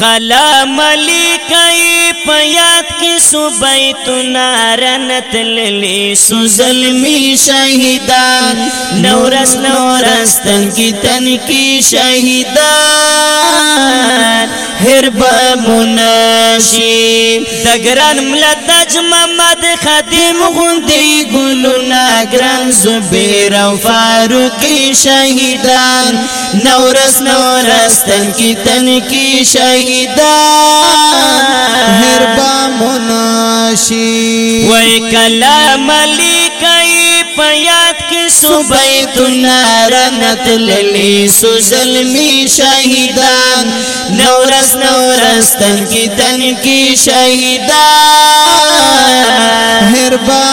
کلام لیکي پیات کی صبیتنا رنت للی سو ظلمی شهیدان نورس نورستن کی تن کی شهیدان هربا مناشی دگران ملتج محمد خادم غندی گلونا گران زبیر و فاروقی شهیدان نورس نورستن کی تن کی شهیدان هربا مناشی وی کلام لیکي پیات کی صبیتنا رنت للی سو ظلمی شهیدان نورس نورستن کی تن کی شهیدان هربا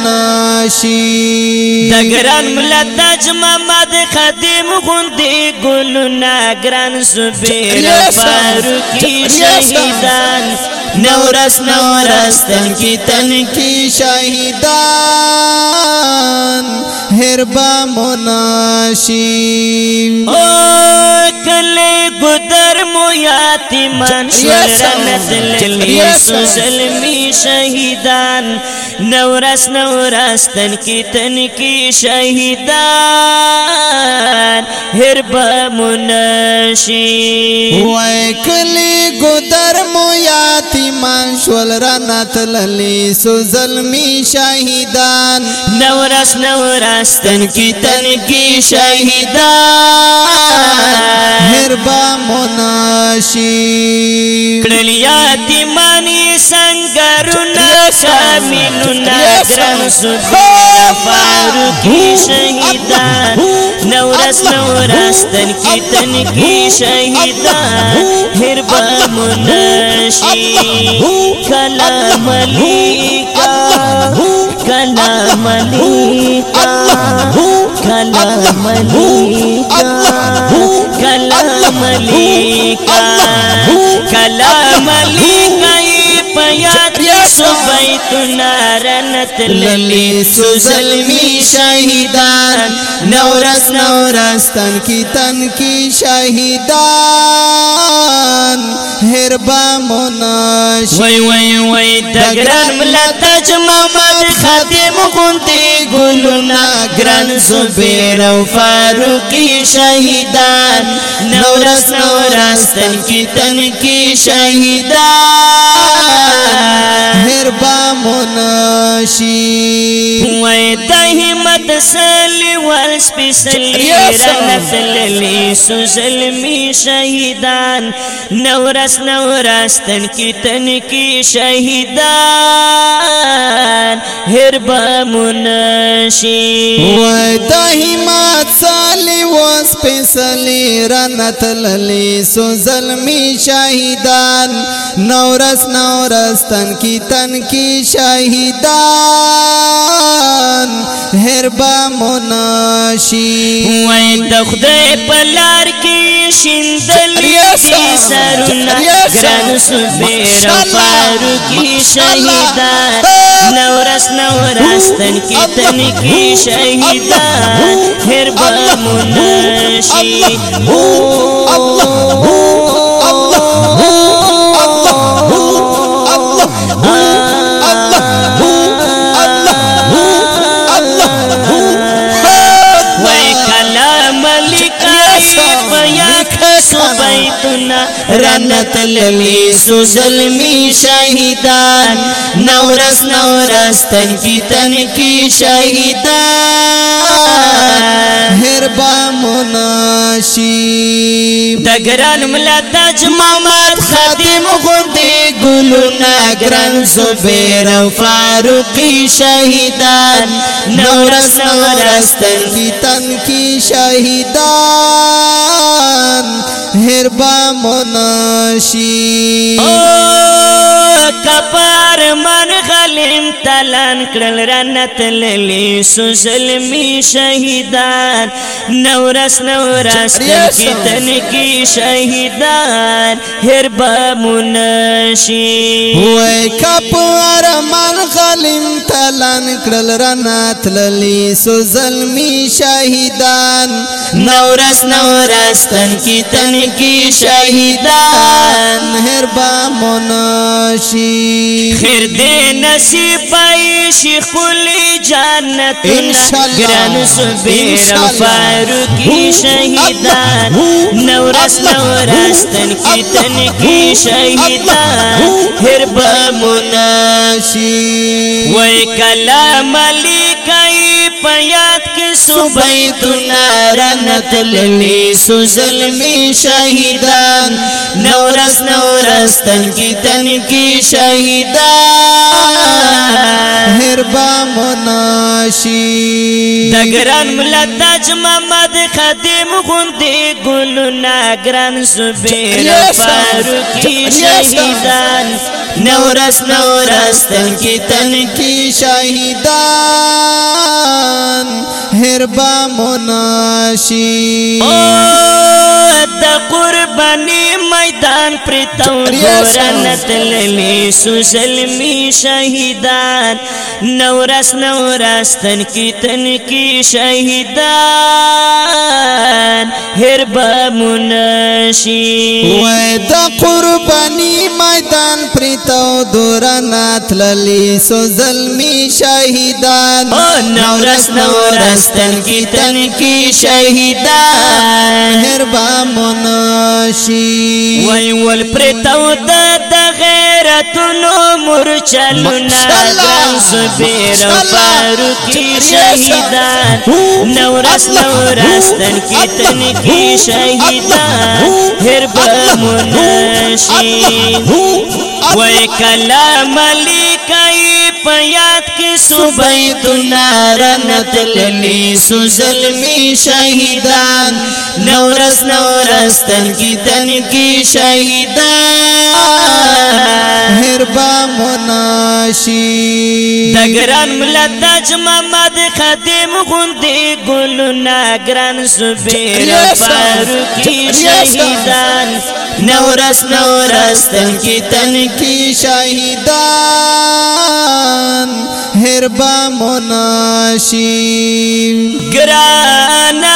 مناشی دگران ملتج محمد خادم غندی گلونا گران زبیر فاروقی شهیدان نورس نورستن کی تن کی شهیدان هربا مناشی او کلی گدر مو یاتیمان شورنت للی سو ظلمی شهیدان نورس نورستن کی تن کی شهیدان هربا مناشی وای کلی گدر مو یاتیمان شول رنت للی سو ظلمی شهیدان نورس نورستن کی تن کی شهیدان هربا مناشی کړل یاتیمانی سنگرونا کامینونا گران زبیر فاروقی شهیدان نورس نورستن کی تن کی شهیدان هربا مناشی کلام لیکا کلام لیکا کلام لیکا کلام لیکا کلام لیکي پیات صبیتنا رنت للی سو ظلمی شهیدان نورس نورستن کی تن کی شهیدان هربا مناشی وی وی وی دگران ملتج محمد خادم غندی گلونا گران زبیر و فاروقی شهیدان نورس نورستن کی تن کی شهیدان هربا مناشی وی دهمت سلی والسپیسلی رنت للی سو ظلمی شهیدان نورس نورستن کی تن کی شهیدان هربا مناشی وای دهمت سالی وسپیسلی رنت للی سو ظلمی شهیدان نورس نورستن کی تن کی شهیدان هربا مناشی وای د خدای پلار کی شندلی سرنا گران زبیر فاروقی شهیدان نورس نورستن کی تن کی شهیدان هربا مناشی صبیتنا رنت للی سو ظلمی شهیدان نورس نورستن کی تن کی شهیدان هربا مناشی دگران ملتج محمد خادم غندی گلونا گران زبیر و فاروقی شهیدان نورس نورستن کی تن کی شهیدان هربا مناشی کپار من غلیم تلان کړل رنت للی سو ظلمی شهیدان نورس نورستن کی تن کی شهیدان هربا مناشی وای کپار من غلیم تلان کړل رنت للی سو ظلمی شهیدان نورس نورستن کی تن کی شهیدان هربا مناشی خیر دے نصیب بائی شیخولی جانتنا گران سبیر فاروقی شہیدان نورس نورستن کی تن کی شہیدان ہربا مناشی وی کلام علی کئی پیات کی سبیتنا رنت للی سظلمی شہیدان نورس نورستن کی تن کی شہیدان هربا مناشی دگران ملتاج محمد خادم غندی گلونا گران زبیر فاروقی شہیدان نورس نورستن کی تن کی شہیدان هربا مناشی دا قربانی میدان پرتاو دورانت للی سظلمی شہیدان نورس نورستن کی تن کی شہیدان هربا مناشی وی دا قربانی میدان پرتاو دورانت للی سظلمی شہیدان نورس نورستن کی تن کی شہیدان هربا مناشی وی ول پرتاو دا غیرتنو مرچلونا گران زبیر فاروقی شہیدان نورس نورستن کی تن کی شہیدان هربا مناشی وی کلام علی کئی پیات کی سبیتنا رنت للی سظلمی شہیدان نورس نورستن کی تن کی شہیدان هربا مناشی دگران ملتاج محمد خادم غندی گلونا گران زبیر فاروقی شہیدان نورس نورستن کی تن کی شہیدان هربا مناشی گرانا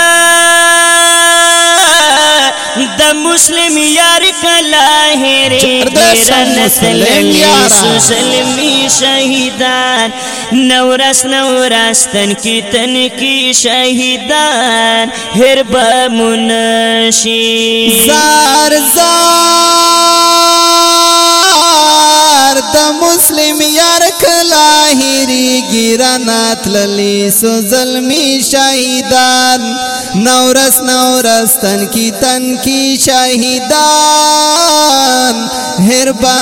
دا مسلم یار کلاہری گرانت للی سظلمی شہیدان نورس نورستن کی تن کی شہیدان هربا مناشی زار دا مسلم یار کلاہری گرانت للی سظلمی شہیدان نورس نورستن کی تن کی شہیدان هربا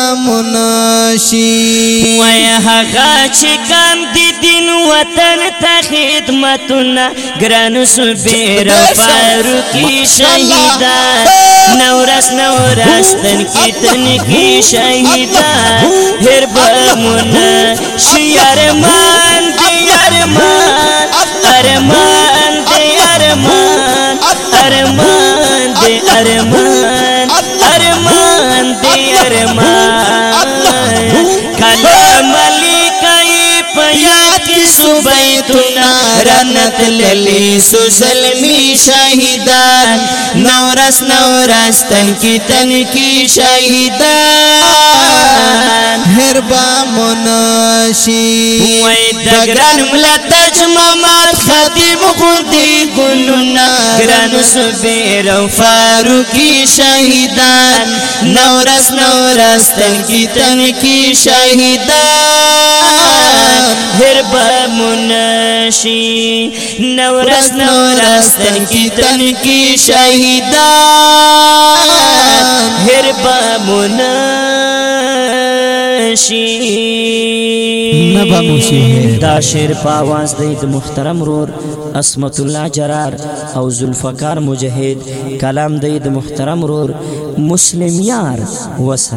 مناشی وی حقا چکان دی دین وطن تا خدمتنا گران سبیر فاروقی شہیدان نورس نورستن کی تن کی شہیدان هربا مناشی ارمان دی ارمان ارمان دی ارمان ارمان دی ارمان ارمان دی ارمان کلام علی کئی پیات کی سبیتنا رنت للی سظلمی شہیدان نورس نورستن کی تن کی شہیدان هربا مناشی وی دگران ملتاج محمد خادم غندی گلونا گران زبیر فاروقی شہیدان نورس نورستن کی تن کی شہیدان هربا مناشی نورس نورستن کی تن کی شہیدان هربا مناشی دا شعر په آواز د محترم رور عصمت الله جرار او ذوالفقار مجاهد کلام د محترم رور مسلم یار وس